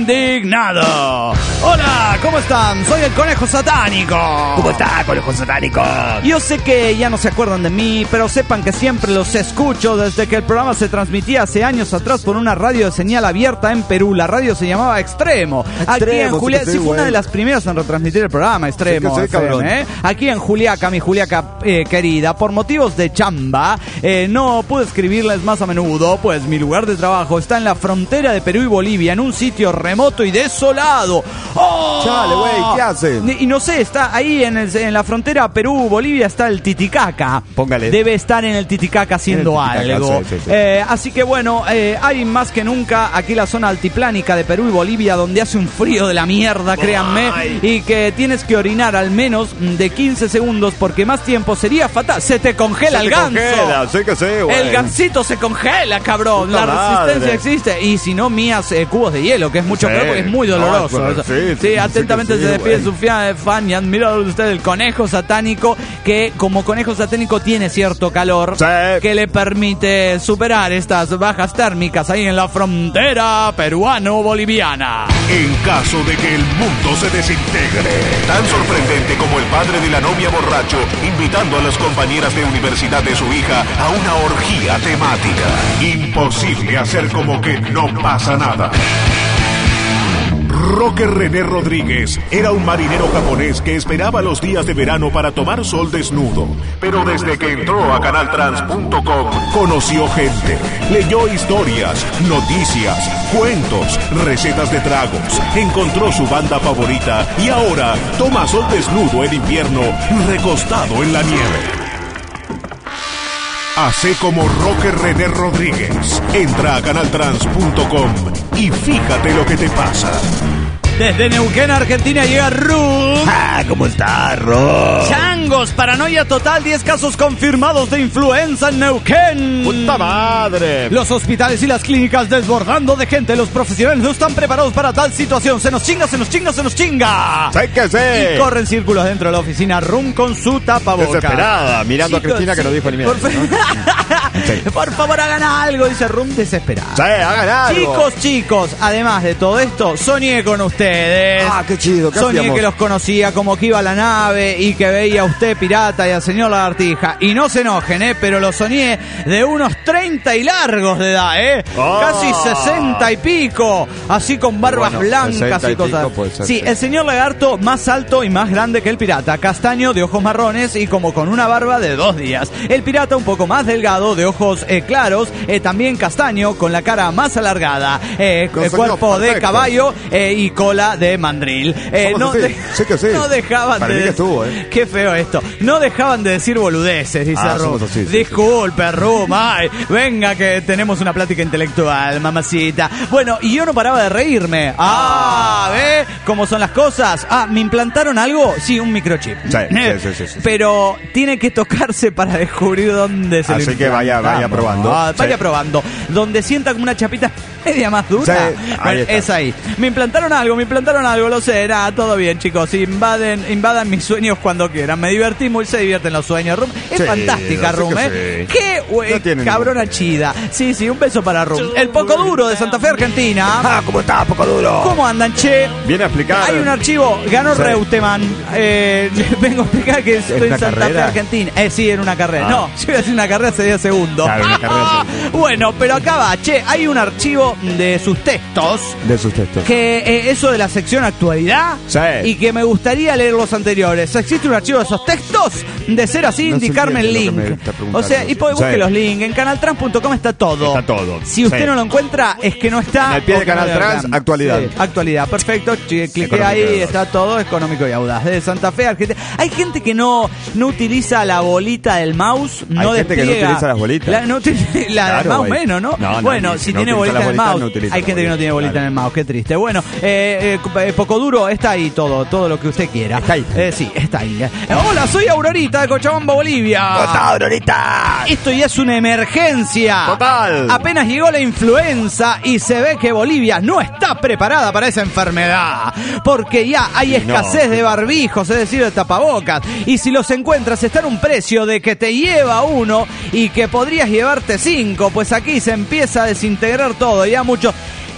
indignado. Hola, ¿cómo están? Soy el Conejo Satánico. ¿Cómo está, conejo satánico? Yo sé que ya no se acuerdan de mí, pero sepan que siempre los escucho desde que el programa se transmitía hace años atrás por una radio de señal abierta en Perú. La radio se llamaba Extremo. Aquí en Extremo, Juliaca, sí que sí, sí, fue una güey. de las primeras en retransmitir el programa Extremo. Sí que sí, F M, cabrón. ¿eh? Aquí en Juliaca, mi Juliaca eh, querida, por motivos de chamba, eh, no pude escribirles más a menudo, pues mi lugar de trabajo está en la frontera de Perú y Bolivia, en un sitio remoto y desolado. ¡Oh! Chale, güey, ¿qué hace? Y no sé, está ahí en, el, en la frontera Perú-Bolivia, está el Titicaca. Póngale. Debe estar en el Titicaca haciendo En el Titicaca, algo. sí, sí, sí. Eh, así que bueno, eh, hay más que nunca aquí la zona altiplánica de Perú y Bolivia, donde hace un frío de la mierda, créanme, Ay. y que tienes que orinar al menos de quince segundos, porque más tiempo sería fatal. Se te congela Se el te ganso. congela, sí que sí, güey. El gansito se congela, cabrón. Puta La madre. resistencia existe. Y si no, mías eh, cubos de hielo, que es mucho Sí. peor porque es muy No, doloroso. pero Eso. sí, Sí, sí, sí atentamente que sí, se despide güey. su fiel fan y admirador de usted, el conejo satánico, que como conejo satánico tiene cierto calor Sí. que le permite superar estas bajas térmicas ahí en la frontera peruano-boliviana. En caso de que el mundo se desintegre. Tan sorprendente como el padre de la novia borracho invitando a las compañeras de universidad de su hija a una orgía temática. Imposible hacer como que no pasa nada. Roque René Rodríguez era un marinero japonés que esperaba los días de verano para tomar sol desnudo. Pero desde que entró a canal trans punto com conoció gente, leyó historias, noticias, cuentos, recetas de tragos, encontró su banda favorita y ahora toma sol desnudo en invierno recostado en la nieve. Hace como Roque René Rodríguez. Entra a canal trans punto com y fíjate lo que te pasa. Desde Neuquén, Argentina, llega Ruth. Ah, ¿cómo está, Ro? Changos, paranoia total, diez casos confirmados de influenza en Neuquén. ¡Puta madre! Los hospitales y las clínicas desbordando de gente. Los profesionales no están preparados para tal situación. Se nos chinga, se nos chinga, se nos chinga. ¡Sé que sé! Y corren círculos dentro de la oficina. Rum con su tapabocas. Desesperada, mirando a Cristina que no dijo ni mierda, Por, fa- Sí. Por favor, hagan algo, dice Rum desesperada. Sí, hagan algo. Chicos, chicos, además de todo esto, soñé con ustedes. Ah, qué chido, ¿qué Soñé hacíamos? que los conocía, como que iba a la nave y que veía a usted pirata y al señor lagartija. Y no se enojen, ¿eh? Pero lo soñé de unos treinta y largos de edad, ¿eh? Ah. Casi sesenta y pico. Así con barbas Bueno, blancas sesenta y y pico cosas. puede ser, sí, sí. el señor lagarto más alto y más grande que el pirata. Castaño, de ojos marrones y como con una barba de dos días. El pirata un poco más delgado, de ojos eh, claros, eh, también castaño, con la cara más alargada. Eh, Con eh, sonido cuerpo de perfecto. caballo eh, y cola de mandril. Eh, Somos no, así. de- Sí que sí. no dejaban Para de mí que decir- estuvo, ¿eh? Qué feo esto. No dejaban de decir boludeces, dice Ah, Rum. somos así, sí, Disculpe, Rum. Ay, venga que tenemos una plática intelectual, mamacita. Bueno, y yo no paraba de reírme. Ah, ¿ve cómo son las cosas? Ah, ¿me implantaron algo? Sí, un microchip. Sí, sí, sí, sí, sí. Pero tiene que tocarse para descubrir dónde se lo Así que vaya- vaya implantamos. probando. Ah, vaya Sí. probando. Donde sienta como una chapita media más dura. Sí, ahí Bueno, está. es ahí. Me implantaron algo, me implantaron algo, lo sé. Nada, todo bien, chicos. Invaden, invadan mis sueños cuando quieran. Me divertí muy, se divierten los sueños. Rum, es Sí, fantástica, sé Rum, que ¿eh? sí. Qué güey, No tiene cabrona ningún- chida. Sí, sí, un beso para Rum. El poco duro de Santa Fe, Argentina. Ah, ¿cómo está, poco duro? ¿Cómo andan, che? Viene a explicar. Hay un archivo, ganó Sí. Reutemann. Eh, vengo a explicar que estoy en una Santa Fe, carrera? Argentina. Eh, sí, en una carrera. Ah. No, yo iba a decir una carrera, sería segundo. Claro, una carrera sería Bueno, pero acá va, che, hay un archivo de sus textos. De sus textos. Que eh, eso de la sección actualidad Sí. y que me gustaría leer los anteriores. ¿Existe un archivo de esos textos? De ser así, No se indicarme el entiende lo que link. me está preguntando. O sea, y pues, Sí. busque los links. En canal trans punto com está todo. Está todo. Si usted Sí. no lo encuentra, es que no está. En el pie o de que no Canal le Trans, dan. actualidad. Sí, actualidad, perfecto. Ch- Clique Económico ahí, y audaz. está todo económico y audaz. De Santa Fe, Argentina. Hay gente que no, no utiliza la bolita del mouse. No gente que no despliega. utiliza las bolitas. La, no utiliza- la del Claro, mouse hay- menos, ¿no? No, no, bueno, ni- si no tiene utiliza bolita las en el bolitas, mouse. no utiliza Hay las gente que no tiene bolita bolitas, en el mouse, qué triste. Bueno, eh, eh, poco duro, está ahí todo, todo lo que usted quiera. Está ahí. Eh, sí, está ahí. Eh, hola, soy Aurorita de Cochabamba, Bolivia. ¿Cómo está, Aurorita? Esto ya es una emergencia. Total. Apenas llegó la influenza y se ve que Bolivia no está preparada para esa enfermedad. Porque ya hay escasez de barbijos, es decir, de tapabocas. Y si los encuentras están a un precio de que te lleva uno y que podrías llevarte cinco. Pues aquí se empieza a desintegrar todo. Ya muchos...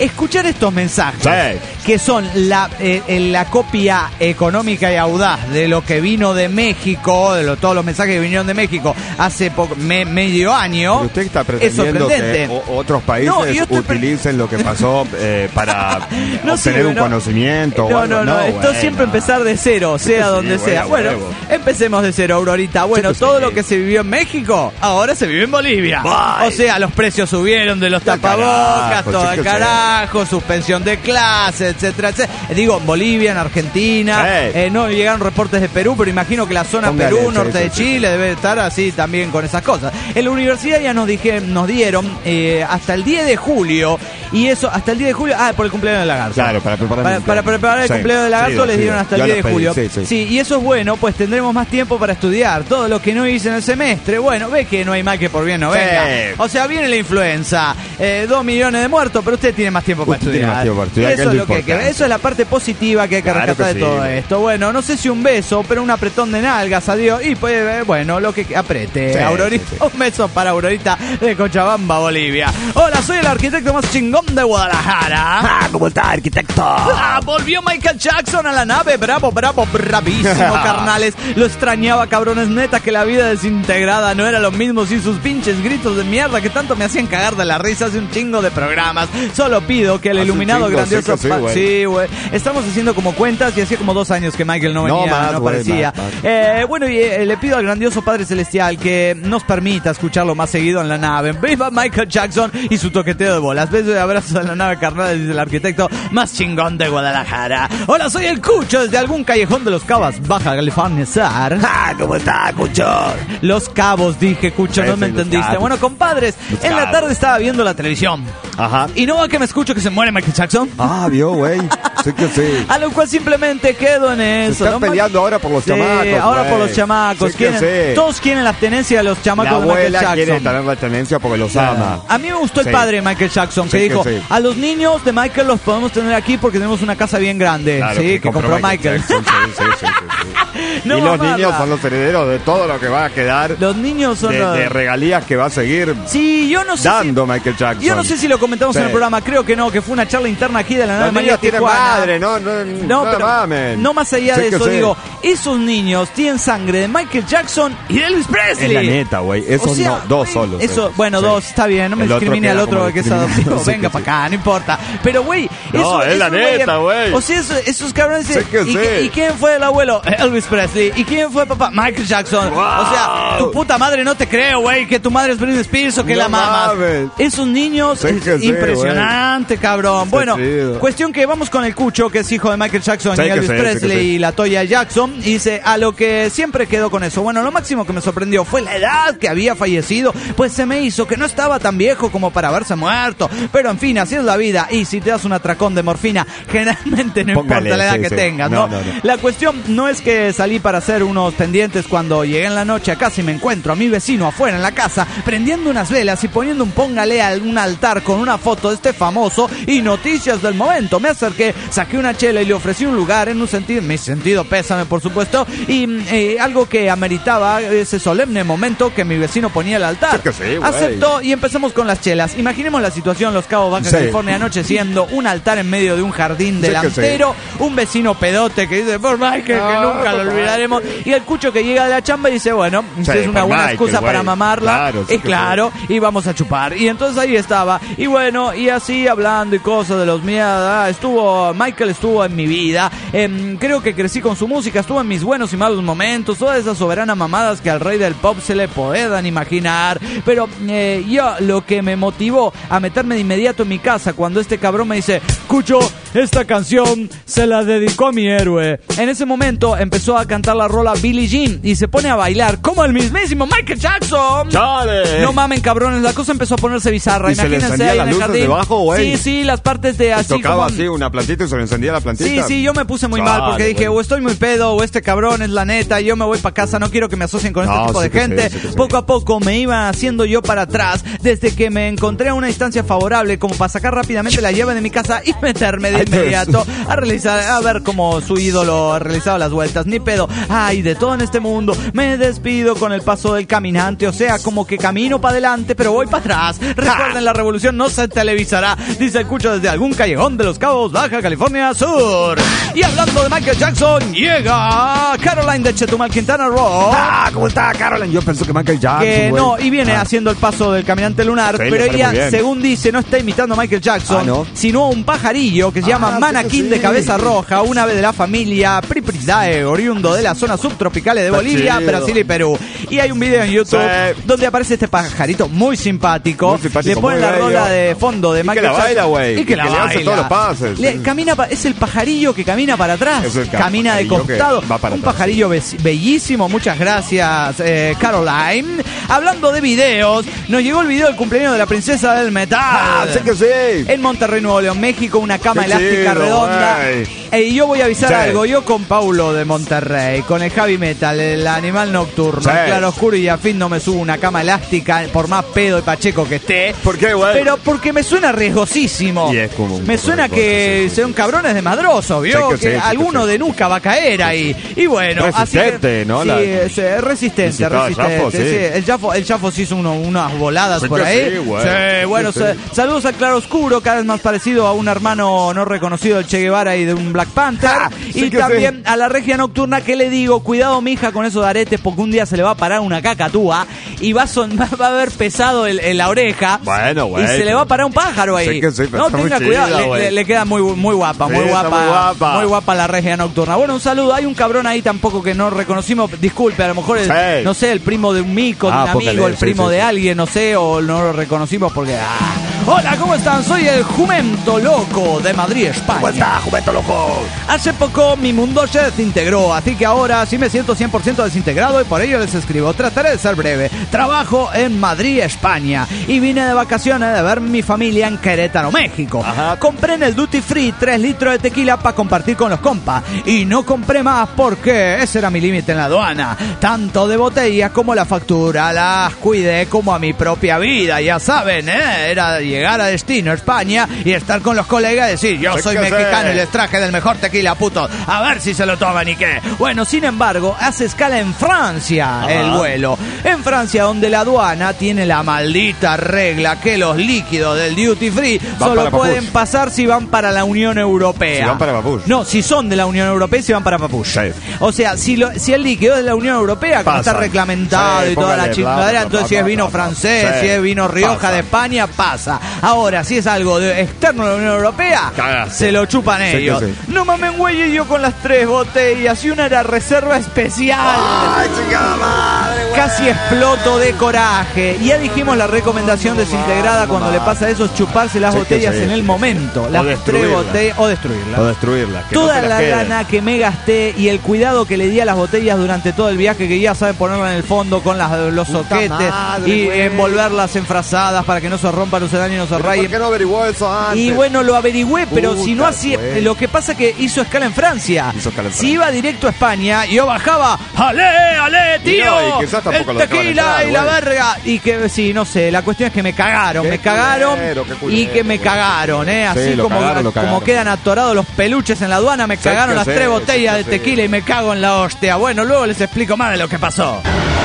escuchar estos mensajes, Sí. que son la, eh, la copia económica y audaz de lo que vino de México, de lo, todos los mensajes que vinieron de México hace poco, me, medio año. Pero usted está es pretendiendo sorprendente. que o- otros países No, yo estoy pre- utilicen lo que pasó eh, para No obtener sirve, un no. conocimiento. o No, algo. no, no, esto bueno. siempre empezar de cero, sea Sí, donde bueno, sea. Bueno, huevo. empecemos de cero, Aurorita. Bueno, Sí, sí. todo lo que se vivió en México, ahora se vive en Bolivia. Bye. O sea, los precios subieron de los Ya tapabocas, carajo, todo sí el que carajo, suspensión de clases, etcétera, etcétera. Digo, en Bolivia, en Argentina, Sí. eh, no llegaron reportes de Perú, pero imagino que la zona Póngale, Perú, sí, norte sí, de sí, Chile, debe estar así también con esas cosas. En la universidad ya nos dije, nos dieron eh, hasta el diez de julio, y eso, hasta el diez de julio, ah, por el cumpleaños de Lagarto. Claro, para preparar el Para, para cumpleaños. preparar el Sí. cumpleaños de Lagarto Sí, les sí, dieron hasta el yo diez de lo pedí, julio. sí, sí. y eso es bueno, pues tendremos más tiempo para estudiar todo lo que no hice en el semestre. Bueno, ve que no hay mal que por bien no Sí. venga. O sea, viene la influenza, eh, dos millones de muertos, pero usted tiene más tiempo para Usted tiene estudiar. más tiempo para estudiar, eso que es es lo lo que hay que ver. importante. Eso es la parte positiva que hay que Claro rescatar que de sí, todo güey. esto. Bueno, no sé si un beso, pero un apretón de nalgas, adiós. Y pues, eh, bueno, lo que aprete. Sí, Aurorita, sí, sí. un beso para Aurorita de Cochabamba, Bolivia. Hola, soy el arquitecto más chingón de Guadalajara. Ah, ¿cómo está, arquitecto? Ah, volvió Michael Jackson a la nave, bravo, bravo, bravísimo, carnales. Lo extrañaba, cabrones, neta, que la vida desintegrada no era lo mismo sin sus pinches gritos de mierda que tanto me hacían cagar de la risa hace un chingo de programas. Solo pido que el Hace un iluminado chingo, grandioso... sí que sí, pa- güey. Sí, güey. Estamos haciendo como cuentas y hacía como dos años que Michael no No, venía, no, más, güey, aparecía. más, más. Eh, bueno, y eh, le pido al grandioso Padre Celestial que nos permita escucharlo más seguido en la nave. ¡Viva Michael Jackson y su toqueteo de bolas! Besos y abrazos en la nave, carnal, dice el arquitecto más chingón de Guadalajara. Hola, soy el Cucho desde algún callejón de Los Cabos, Baja California Sur. Ah, ¿cómo está, Cucho? Los Cabos, dije, Cucho, no Sí, me sí, Los entendiste. Cabos. Bueno, compadres, Los en la Cabos. tarde estaba viendo la televisión. Ajá. Y no va que me escucho que se muere Michael Jackson. Ah, vio, güey. Sí que sí. A lo cual simplemente quedo en eso. Se están ¿no? peleando ahora por los Sí, chamacos, ahora güey. por los chamacos. Sí que Quieren- sí. Todos quieren la tenencia de los La chamacos de Michael abuela quiere Jackson. tener la tenencia porque los ama. A mí me gustó el Sí. padre de Michael Jackson, que Sí que dijo, sí. a los niños de Michael los podemos tener aquí porque tenemos una casa bien grande. Claro, sí, que, compró Michael. Jackson, sí, sí, sí, sí, sí. No, y los mamarla. niños son los herederos de todo lo que va a quedar Los niños son de, los... de regalías que va a seguir Sí, yo no sé dando si... Michael Jackson. Yo no sé si lo comentamos en Sí. el programa, creo que no, que fue una charla interna aquí de la nave Los María niños tienen Tijuana. madre, no, no, No, no pero mamen. no más allá Sí de que eso, sí. digo, esos niños tienen sangre de Michael Jackson y de Elvis Presley. Es la neta, güey. Esos O sea, no, dos güey, solos. Eso, eh. bueno, Sí. dos, está bien, no me El otro discrimine al queda otro como que es discriminado. adoptivo. Sí, Venga que para sí. acá, no importa. Pero, güey, No, eso es la esos güeyes- neta, güey. O sea, esos, esos cabrones. Sí que ¿y, sí. ¿Y quién fue el abuelo? Elvis Presley. ¿Y quién fue papá? Michael Jackson. Wow. O sea, tu puta madre no te creo, güey, que tu madre es Britney Spears o que No la mamas. mames. Esos niños, Sí es que sí, impresionante, cabrón. Está Bueno, chido. cuestión que vamos con el Cucho, que es hijo de Michael Jackson Sí y que Elvis sí, sí que Presley sí. y la Toya Jackson. Y dice, a lo que siempre quedó con eso. Bueno, lo máximo que me sorprendió fue la edad que había fallecido, pues se me hizo que no estaba tan viejo como para haberse muerto. Pero en fin, así es la vida. Y si te das un atracón de morfina, generalmente no Póngale, importa la edad sí, que sí. tengas, No, ¿no? no, no. La cuestión no es que salí para hacer unos pendientes cuando llegué en la noche a casa y me encuentro a mi vecino afuera en la casa prendiendo unas velas y poniendo un póngale a un altar con una foto de este famoso y noticias del momento. Me acerqué, saqué una chela y le ofrecí un lugar en un sentido, mi sentido pésame por supuesto, y eh, algo que ameritaba ese solemne momento que mi vecino ponía el altar. Sí que sí, güey. Aceptó y empezamos con las chelas. Imaginemos la situación, Los Cabos, Baja Sí. California, anocheciendo un altar en medio de un jardín Sí que delantero, un vecino pedote que dice, por Michael, que No, nunca lo por olvidaremos, y el Cucho que llega de la chamba y dice, bueno, Sí, es una por buena Michael, excusa güey. para mamarla, Claro, sí y que claro, y vamos a chupar. Y entonces ahí estaba, y bueno, y así hablando y cosas de los mierda, estuvo, Michael estuvo en mi vida, em, creo que crecí con su música, estuvo en mis buenos y malos momentos, todas esas soberanas mamadas que al rey del pop se le puedan imaginar, pero eh, yo lo que me motivó a meterme de inmediato en mi casa cuando este cabrón me dice, Cucho, esta canción se la dedicó a mi héroe. En ese momento empezó a cantar la rola Billie Jean y se pone a bailar como el mismísimo Michael Jackson. ¡Chale! No mamen, cabrones, la cosa empezó a ponerse bizarra. ¿Y se le Imagínense encendían ahí las en el luces jardín. debajo, güey? Sí, sí, las partes de así Tocaba como... así una plantita y se le encendía la plantita. Sí, sí, yo me puse muy Chale, mal porque dije, güey. o estoy muy pedo, o este cabrón es la neta, y yo me voy para casa, no quiero que me asocien con No, este tipo sí de que gente. sí, sí que sí. Poco a poco me iba haciendo yo para atrás, desde que me encontré a una instancia favorable como para sacar rápidamente la llave de mi casa y meterme de de inmediato a realizar, a ver cómo su ídolo ha realizado las vueltas. Ni pedo. Ay, de todo en este mundo me despido con el paso del caminante. O sea, como que camino para adelante, pero voy para atrás. Recuerden, la revolución no se televisará. Dice el Cucho desde algún callejón de Los Cabos, Baja California Sur. Y hablando de Michael Jackson, llega Caroline de Chetumal, Quintana Roo. Ah, ¿cómo está Caroline? Yo pensé que Michael Jackson. Que güey. no, y viene ah. haciendo el paso del caminante lunar, Sí, pero le sale muy ella, bien. según dice, no está imitando a Michael Jackson, Ah, ¿no? sino a un pajarillo que se Ah, llama sí, Manaquín sí. de cabeza roja, un ave de la familia Pripridae, oriundo de las zonas subtropicales de Está Bolivia, chido. Brasil y Perú. Y hay un video en YouTube Sí. donde aparece este pajarito muy simpático. Muy simpático, le ponen muy la bello. rola de fondo de Y Michael que la Jackson. baila, güey. Y que Y la que le hace baila. todos los pases. Le- camina pa- es el pajarillo que camina para atrás. Es el ca- camina de pajarillo que costado. va para un atrás, pajarillo be- bellísimo. Muchas gracias, eh, Caroline. Hablando de videos, nos llegó el video del cumpleaños de la princesa del metal. Ah, sé que sí. En Monterrey, Nuevo León, México, una cama Qué elástica chido, redonda. güey. Y yo voy a avisar Sí. algo. Yo con Paulo de Monterrey, con el heavy metal, el animal nocturno, Sí. el claroscuro y a fin no me subo una cama elástica, por más pedo y pacheco que esté. ¿Por qué, güey? Pero porque me suena riesgosísimo. Y es como un me poco suena riesgoso, que sí, sí. son cabrones de madroso, ¿vio? Sí que que sí, sí que alguno sí. de nuca va a caer ahí. Y bueno, así que, Resistente, ¿no? Sí, La- es, eh, resistente, Visitaba el resistente. Jafo, sí. sí. El Jafo, el Jafo sí hizo uno- unas voladas Sí por que ahí. sí, güey. Sí, bueno, Sí, sa- sí. saludos al claroscuro, cada vez más parecido a un hermano no reconocido del Che Guevara y de un Black Panther. Ah, sí y que también a la regia nocturna, que le digo, cuidado mija con esos aretes, porque un día se le va a parar una cacatúa y va a, son, va a haber pesado en, en la oreja. Bueno, güey. Y se le va a parar un pájaro ahí. Sí que sí, pero no, está muy tenga chida, cuidado, le, güey. le- le queda muy, muy guapa, Sí, muy está guapa, muy guapa. muy guapa la regia nocturna. Bueno, un saludo. Hay un cabrón ahí tampoco que no reconocimos. Disculpe, a lo mejor el, Sí. no sé, el primo de un mico, de Ah, un amigo, póngale, el sí, primo sí, de sí. alguien, no sé, o no lo reconocimos porque. ah. Hola, ¿cómo están? Soy el Jumento Loco de Madrid, España. ¿Cómo está, Jumento Loco? Hace poco mi mundo se desintegró, así que ahora sí me siento cien por ciento desintegrado y por ello les escribo. Trataré de ser breve. Trabajo en Madrid, España, y vine de vacaciones de ver mi familia en Querétaro, México. Ajá. Compré en el Duty Free tres litros de tequila para compartir con los compas y no compré más porque ese era mi límite en la aduana. Tanto de botellas como la factura las cuidé como a mi propia vida, ya saben, ¿eh? Era llegar a destino, España, y estar con los colegas y decir, yo Sí soy que mexicano sí. y les traje del mejor tequila, puto. A ver si se lo toman y qué. Bueno, sin embargo, hace escala en Francia Ajá. el vuelo. En Francia, donde la aduana tiene la maldita regla que los líquidos del duty free Van solo para pueden Papuch. pasar si van para la Unión Europea. Si van para Papuch. No, si son de la Unión Europea y si van para Papuch. Sí. O sea, si, lo, si el líquido es de la Unión Europea, como Pasa. está reglamentado Sí, y toda la póngale, chingadera, bla, bla, entonces bla, si es bla, vino bla, bla. francés, Sí. si es vino Rioja Pasa. de España, pasa. Ahora, si es algo de externo de la Unión Europea, Cagaste. se lo chupan Sí que ellos. sí. No mamen, güey, y yo con las tres botellas y una era reserva especial. ¡Ay, chingada madre, güey! Casi exploto de coraje. Ya dijimos la recomendación desintegrada cuando le pasa eso, es chuparse las Sí que botellas sí, en el sí. momento. Las tres destruirla. botellas o destruirlas. O destruirla. que no Toda se las la quede. lana que me gasté y el cuidado que le di a las botellas durante todo el viaje, que ya saben ponerla en el fondo con las, los Puta soquetes madre, y güey. envolverlas en frazadas para que no se rompan, no se dañen, no se ¿Pero rayen. ¿Por qué no averiguó eso antes? Y bueno, lo averigüé, pero Puta, si no hacía. güey. Lo que pasa que hizo escala en Francia. Hizo escala en Si Francia. iba directo a España, yo bajaba. ¡Ale, ale, tío! Y no, y quizás tampoco el lo dejaban tequila entrar, y la güey. verga. Y que, sí, no sé, la cuestión es que me cagaron, Qué me cagaron. culero, qué y culero, que me güey. cagaron, ¿eh? Sí, Así lo como, cagaron, lo como cagaron. quedan atorados los peluches en la aduana, me Sí cagaron que las sí, tres sí botellas que de sí. tequila y me cago en la hostia. Bueno, luego les explico más de lo que pasó.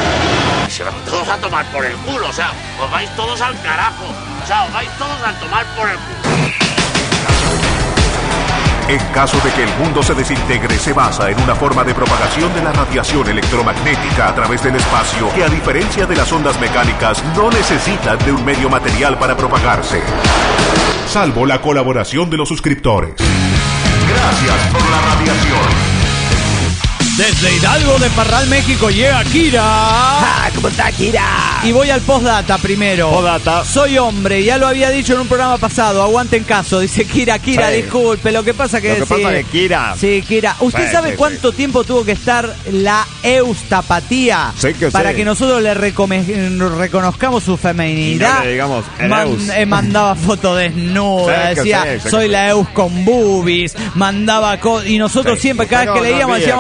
Se van todos a tomar por el culo, o sea, os vais todos al carajo, o sea, os vais todos a tomar por el culo. En caso de que el mundo se desintegre, se basa en una forma de propagación de la radiación electromagnética a través del espacio que, a diferencia de las ondas mecánicas, no necesitan de un medio material para propagarse. Salvo la colaboración de los suscriptores. Gracias por la radiación. Desde Hidalgo de Parral, México, llega Kira. Ah, ¿cómo está, Kira? Y voy al postdata primero. Postdata. Soy hombre, ya lo había dicho en un programa pasado. Aguanten caso, dice Kira. Kira, Sí. disculpe. Lo que pasa que Lo que sí, pasa que Kira. Sí, Kira. ¿Usted Sí, sabe sí, cuánto tiempo tuvo que estar la eustapatía Sí que para sí. que nosotros le recome- reconozcamos su feminidad? Y no le digamos el Man- eus. eh, mandaba foto desnuda, Sí que decía, sí, sí que soy sí. la eus con boobies, mandaba co- y nosotros Sí. siempre, cada No, vez que no leíamos, había decíamos, fotos el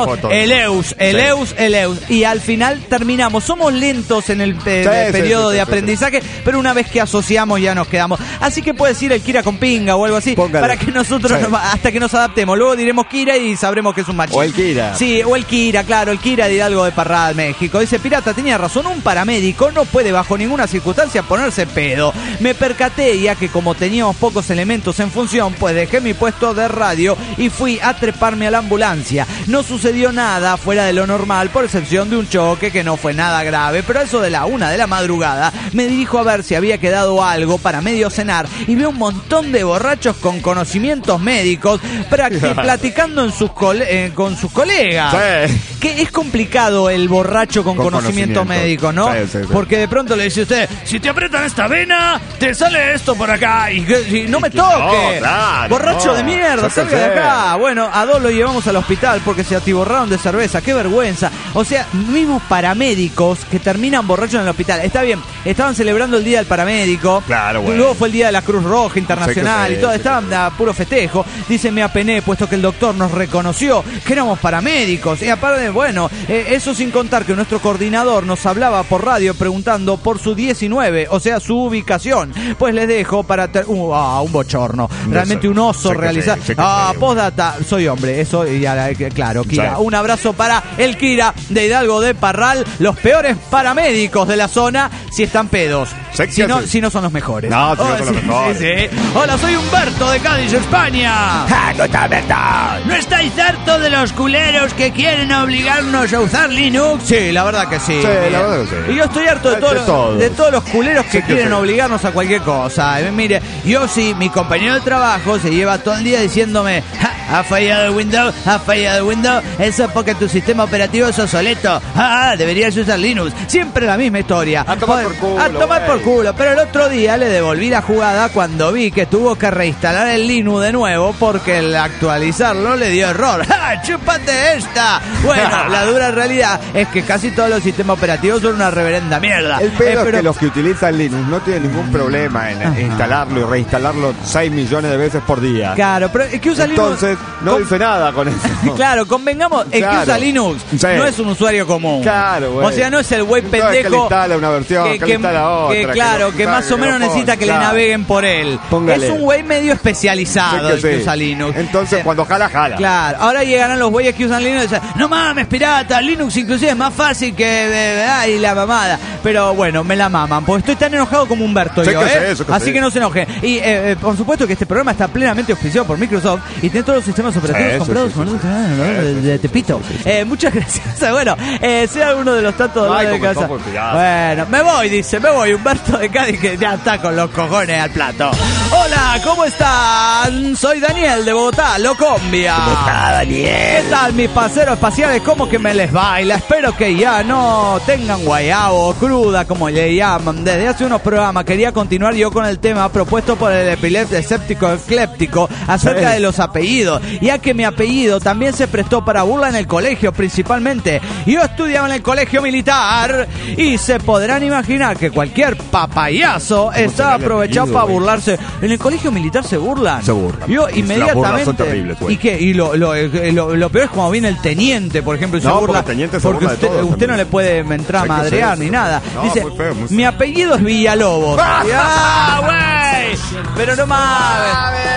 Eleus, Eleus, sí. Eleus. Y al final terminamos. Somos lentos en el eh, sí, periodo sí, sí, de sí, aprendizaje, sí. pero una vez que asociamos ya nos quedamos. Así que puedes ir el Kira con pinga o algo así, Póngale. para que nosotros, sí. nos, hasta que nos adaptemos. Luego diremos Kira y sabremos que es un machismo. O el Kira. Sí, o el Kira, claro, el Kira de Hidalgo de Parral, México. Dice, Pirata, tenía razón, un paramédico no puede bajo ninguna circunstancia ponerse pedo. Me percaté ya que como teníamos pocos elementos en función, pues dejé mi puesto de radio y fui a treparme a la ambulancia. No sucedió nada fuera de lo normal, por excepción de un choque que no fue nada grave, pero a eso de la una de la madrugada me dirijo a ver si había quedado algo para medio cenar y veo un montón de borrachos con conocimientos médicos platicando en sus cole- eh, con sus colegas. Sí. Que es complicado el borracho con, con conocimiento, conocimiento médico, ¿no? Sí, sí, sí. Porque de pronto le dice usted, si te aprietan esta vena, te sale esto por acá y, y no me toque. No, claro, borracho no, de mierda, salga de acá. Bueno, a dos lo llevamos al hospital porque se atiborraron de cerveza. Qué vergüenza. O sea, mismos paramédicos que terminan borrachos en el hospital. Está bien, estaban celebrando el día del paramédico. Claro, bueno. Luego fue el día de la Cruz Roja Internacional y todo. Estaban a puro festejo. Dice, me apené puesto que el doctor nos reconoció que éramos paramédicos. Y aparte, bueno, eh, eso sin contar que nuestro coordinador nos hablaba por radio preguntando por su diecinueve, o sea, su ubicación. Pues les dejo para... Ter- uh, ah, un bochorno. Realmente un oso realizar. Ah, postdata, soy hombre, eso ya, claro, Kira. Un abrazo para el Kira de Hidalgo de Parral, los peores paramédicos de la zona, si están pedos. Si no, si no son los mejores. No, si oh, no son sí, los mejores. Sí, sí. Hola, soy Humberto de Cádiz, España. ¡Ah, no está verdad! ¿No estáis hartos de los culeros que quieren obligarnos a usar Linux? Sí, la verdad que sí. Sí, la verdad que sí. Y yo estoy harto de, todo, de, todos. de todos los culeros que sí, quieren que sí. obligarnos a cualquier cosa. Eh, mire, yo sí, mi compañero de trabajo se lleva todo el día diciéndome, ha fallado el Windows, ha fallado el Windows, eso es porque tu sistema operativo es obsoleto. Ah, deberías usar Linux. Siempre la misma historia. A tomar por culo. A tomar wey. por culo. Pero el otro día le devolví la jugada cuando vi que tuvo que reinstalar el Linux de nuevo porque el actualizarlo le dio error. ¡Ja! ¡Chúpate esta! Bueno, la dura realidad es que casi todos los sistemas operativos son una reverenda mierda. El pedo eh, pero... es que los que utilizan Linux no tienen ningún problema en Ajá. instalarlo y reinstalarlo seis millones de veces por día. Claro, pero es que usa Entonces, Linux... no con... dice nada con eso. Claro, convengamos, el claro. que usa Linux sí. no es un usuario común. Claro, güey. O sea, no es el güey pendejo... No es que le instala una versión, que, que, que le instala otra. Que, claro, que, que más o menos necesita que claro. le naveguen por él. Póngale. Es un güey medio especializado sí, el que sí. usa Linux. Entonces, sí. cuando jala, jala. Claro, ahora llegarán los güeyes que usan Linux y dicen, no mames, pirata, Linux inclusive es más fácil que... Ay, la mamada. Pero bueno, me la maman, porque estoy tan enojado como Humberto sí yo, que ¿eh? Sí, que Así sí. que no se enoje. Y eh, eh, por supuesto que este programa está plenamente auspiciado por Microsoft y tiene todos los sistemas operativos sí, comprados sí, sí, sí, sí. de, de Tepito. Sí, sí, sí. Eh, muchas gracias. Bueno, eh, sea uno de los tantos Ay, de casa. Bueno, me voy, dice, me voy. Humberto de Cádiz que ya está con los cojones al plato. Hola, ¿cómo están? Soy Daniel de Bogotá, Locombia. ¿Cómo está, Daniel? ¿Qué tal, mis paseros espaciales? ¿Cómo que me les baila? Espero que ya no tengan guayabo o cruda, como le llaman. Desde hace unos programas quería continuar yo con el tema propuesto por el epiléptico ecléptico acerca sí. de los apellidos, ya que mi apellido también se prestó para burla en el colegio principalmente. Yo estudiaba en el colegio militar y se podrán imaginar que cualquier papayazo estaba aprovechado para burlarse. En el colegio militar se burlan. Se burlan. Yo inmediatamente. Son terribles, ¿Y qué? Y lo, lo, lo, lo peor es cuando viene el teniente, por ejemplo, y se no, burla. Porque, el se porque burla usted, de todo, usted no le puede entrar a madrear ni nada. No, dice, muy feo, muy feo. mi apellido es Villalobos. ¡Ah, güey! Pero no mames.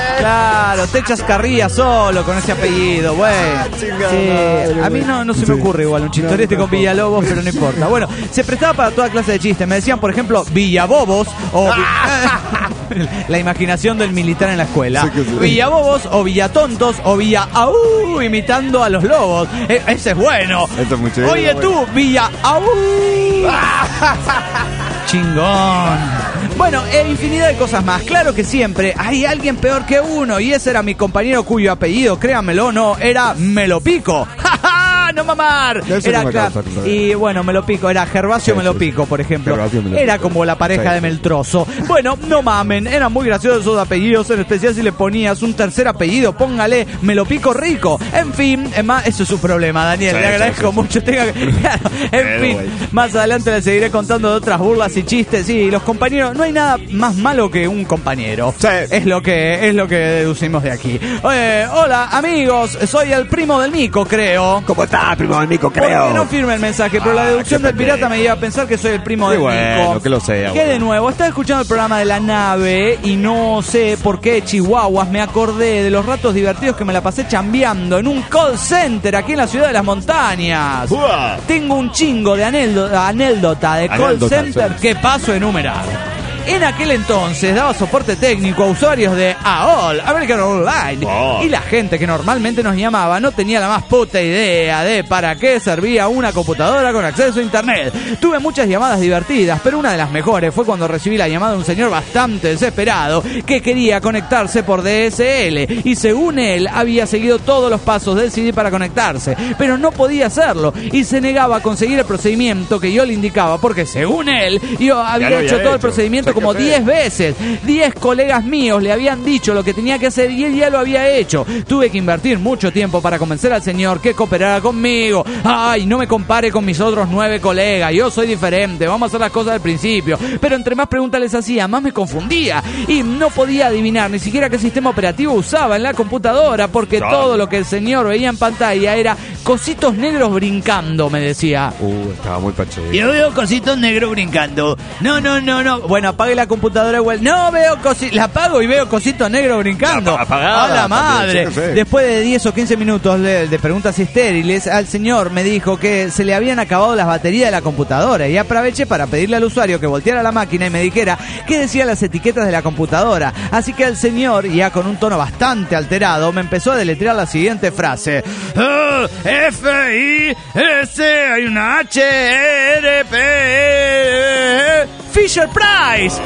Claro, te echas carrilla solo con ese apellido, güey. Sí, a mí no, no se me ocurre igual un chistorete con Villalobos, pero no importa. Bueno, se prestaba para toda clase de chistes. Me decían, por ejemplo, Villabobos o... La imaginación del militar en la escuela. Sí, sí. Villabobos o Villatontos o Villa Aú, imitando a los lobos. E- ese es bueno. Esto es muy chido, Oye tú, bueno. Villa Aú. Chingón. Bueno, e infinidad de cosas más. Claro que siempre hay alguien peor que uno. Y ese era mi compañero cuyo apellido, créanmelo o no, era Melopico. ¡Ja, ja! ¡No mamar! Era no cla- y bueno, Melopico, era Gervasio sí, Melopico, por ejemplo. Melopico. Era como la pareja sí. de Meltroso. Bueno, no mamen, eran muy graciosos esos apellidos, en especial si le ponías un tercer apellido, póngale Melopico Rico. En fin, más, eso es su problema, Daniel. Sí, le agradezco sí, sí, mucho. Tenga que... Claro, en Pero, fin, wey. más adelante le seguiré contando de otras burlas y chistes. Sí, los compañeros, no hay nada más malo que un compañero. Sí. Es lo que es lo que deducimos de aquí. Eh, hola, amigos, soy el primo del Mico, creo. ¿Cómo está? estás, primo del Mico? Porque Creo. no firme el mensaje, pero la deducción qué del pirata pendejo. me lleva a pensar que soy el primo Qué del bueno, Mico. que lo sea, Que bueno. de nuevo, estaba escuchando el programa de La Nave y no sé por qué Chihuahuas me acordé de los ratos divertidos que me la pasé chambeando en un call center aquí en la ciudad de las montañas. ¡Uah! Tengo un chingo de anécdota, anécdota de call Anécdota, center sí. que paso a enumerar. En aquel entonces daba soporte técnico a usuarios de A O L, American Online, Oh. y la gente que normalmente nos llamaba no tenía la más puta idea de para qué servía una computadora con acceso a internet. Tuve muchas llamadas divertidas, pero una de las mejores fue cuando recibí la llamada de un señor bastante desesperado que quería conectarse por D S L y según él había seguido todos los pasos del C D para conectarse, pero no podía hacerlo y se negaba a conseguir el procedimiento que yo le indicaba porque según él yo había lo había hecho todo el hecho. procedimiento O sea, como qué diez feo. veces. diez colegas míos le habían dicho lo que tenía que hacer y él ya lo había hecho. Tuve que invertir mucho tiempo para convencer al señor que cooperara conmigo. Ay, no me compare con mis otros nueve colegas. Yo soy diferente. Vamos a hacer las cosas al principio. Pero entre más preguntas les hacía, más me confundía. Y no podía adivinar ni siquiera qué sistema operativo usaba en la computadora porque Claro. todo lo que el señor veía en pantalla era cositos negros brincando, me decía. Uh, estaba muy pacho. Yo veo cositos negros brincando. No, no, no, no. Bueno, apague la computadora igual. No veo cositos. La apago y veo cositos negros brincando. Ap- apagada ¡A la madre! también, sí, sí. Después de diez o quince minutos de, de preguntas estériles, al señor me dijo que se le habían acabado las baterías de la computadora. Y aproveché para pedirle al usuario que volteara la máquina y me dijera qué decían las etiquetas de la computadora. Así que el señor, ya con un tono bastante alterado, me empezó a deletrear la siguiente frase. Oh, F I S, hay una H R P E Fisher Price.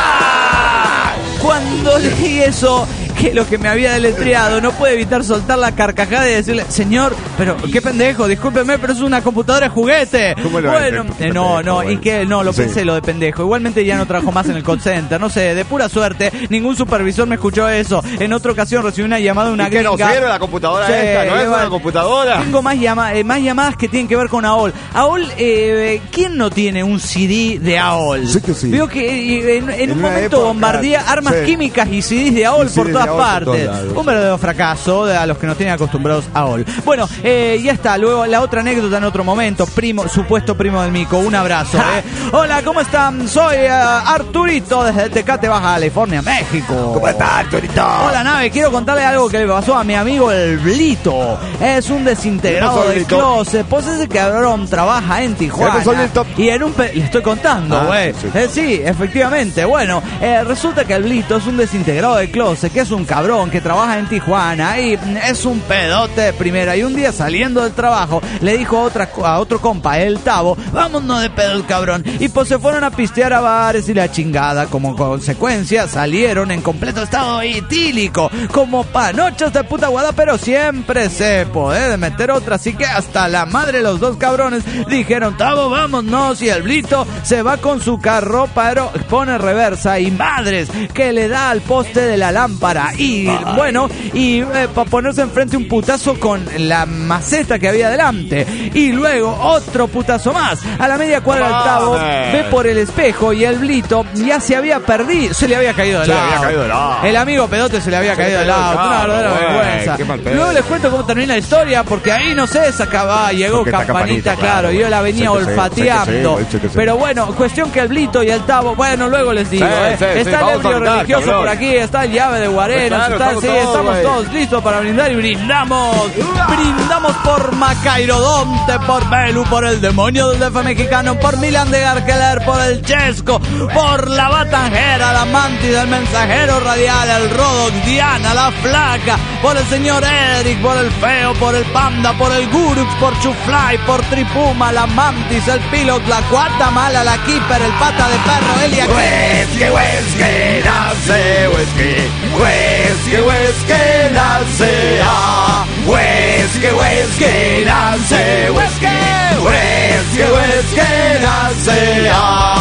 ¡Uah! Cuando leí eso, que lo que me había deletreado, no pude evitar soltar la carcajada y decirle, señor, pero qué pendejo, discúlpeme, pero es una computadora de juguete. ¿Cómo lo Bueno, ves? eh, no, no, Pendejo, y que no, lo sí. pensé lo de pendejo. Igualmente ya no trabajo más en el call center, no sé, de pura suerte, ningún supervisor me escuchó eso. En otra ocasión recibí una llamada de una ¿Y qué nos gringa. sirve la computadora Sí, esta? ¿No es igual. una computadora? Tengo más, llama eh, más llamadas que tienen que ver con A O L. A O L, eh, ¿quién no tiene un C D de A O L? Sí que sí. Veo que eh, en, en En un una momento época, bombardea armas sí. químicas y C Ds de A O L Y por C Ds todas de A O L por partes. todos lados, Un sí. verdadero fracaso de a los que nos tienen acostumbrados a O L. Bueno, eh, ya está. Luego la otra anécdota en otro momento. Primo, supuesto primo del Mico. Un abrazo. eh. Hola, ¿cómo están? Soy eh, Arturito desde Tecate, Baja California, México. ¿Cómo estás, Arturito? Hola, Nave, quiero contarle algo que le pasó a mi amigo el Blito. Es un ¿Qué desintegrado pasó, de Blito? closet. Pues ese cabrón trabaja en Tijuana. ¿Qué pasó, Blito? Y en un... pe- Le estoy contando, Ah, güey. sí. Eh, sí, efectivamente. Bueno, eh, resulta que el Blito es un desintegrado de closet, que es un cabrón que trabaja en Tijuana y mm, es un pedote de primera. Y un día saliendo del trabajo, le dijo a, otra, a otro compa, el Tavo, vámonos de pedo el cabrón. Y pues se fueron a pistear a bares y la chingada. Como consecuencia, salieron en completo estado etílico, como panochos de puta guada, pero siempre se puede meter otra. Así que hasta la madre los dos cabrones dijeron, Tavo, vámonos. Y el Blito se va con su carro, pero pone reversa y madres que le da al poste de la lámpara. Y bueno, y eh, para ponerse enfrente un putazo con la maceta que había delante. Y luego otro putazo más. A la media cuadra del Tavo Mames. ve por el espejo y el Blito ya se había perdido. Se le había caído de Se le lado. había caído de lado. El amigo pedote se le había Se le caído de cayó de lado. lado, Una verdadera güey. vergüenza. Qué mal pedo. Luego les cuento cómo termina la historia, porque ahí no sé, se acaba, llegó Porque está campanita, campanita, claro. claro, Yo la güey. venía Sí que sí, olfateando. sí que sí, güey, sí que sí. Pero bueno, cuestión que el Blito y el Tavo, bueno, luego les digo, Sí, ¿eh? sí, sí, está el vamos a ebrio contar, religioso cabrón. por aquí, está el llave de Guarenas, Claro, está, estamos sí, todos, estamos güey. todos listos para brindar y brindamos. Brindamos por Macairodonte, por Belu, por el demonio del D F mexicano, por Milan de Garkeler, por el Chesco, por la Batanjera, la Mantis, el Mensajero Radial, el Rodox, Diana, la Flaca, por el señor Eric, por el Feo, por el Panda, por el Gurux, por Chufly, por Tripuma, la Mantis, el Pilot, la Guatemala, la Keeper, el Pata de Perro, Elia. Whisky, whisky, nace whisky. Whisky, whisky, nace ah. Whisky, whisky, nace whisky. Whisky, whisky, nace ah.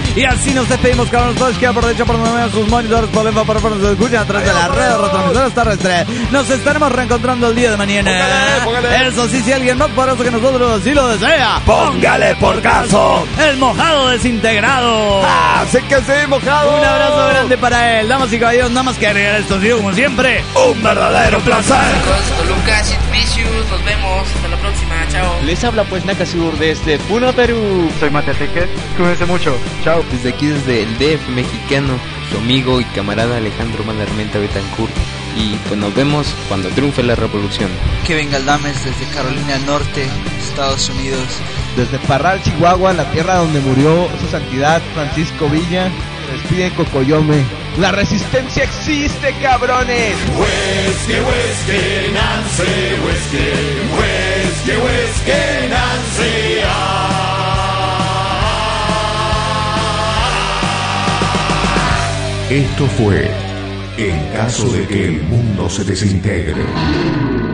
Y así nos despedimos, cabrones. Todos que aprovechen por mover sus monitores por la para que nos escuchen a través de la red de retransmisoras terrestres. Nos estaremos reencontrando el día de mañana. Póngale, póngale. Eso sí, si alguien más poderoso que nosotros así lo desea, póngale por caso. El mojado desintegrado. Ah, sé que sí, mojado. Un abrazo grande para él. Damas y caballeros, nada más que agregar esto, ha sido como siempre un verdadero placer. Toluca, Sid Vicious, nos vemos. Hasta la próxima, chao. Les habla pues Nakasur desde Puno, Perú. Soy Mateteque, cuídense mucho, chao. Desde aquí, desde el D F mexicano, su amigo y camarada Alejandro Malarmenta Betancourt. Y pues nos vemos cuando triunfe la revolución. Kevin Galdames desde Carolina del Norte, Estados Unidos. Desde Parral, Chihuahua, la tierra donde murió su santidad Francisco Villa, despide Cocoyome. La resistencia existe, cabrones. Whisky, whisky, Nancy, whisky, whisky, whisky, Nancy. Esto fue En caso de que el mundo se desintegre.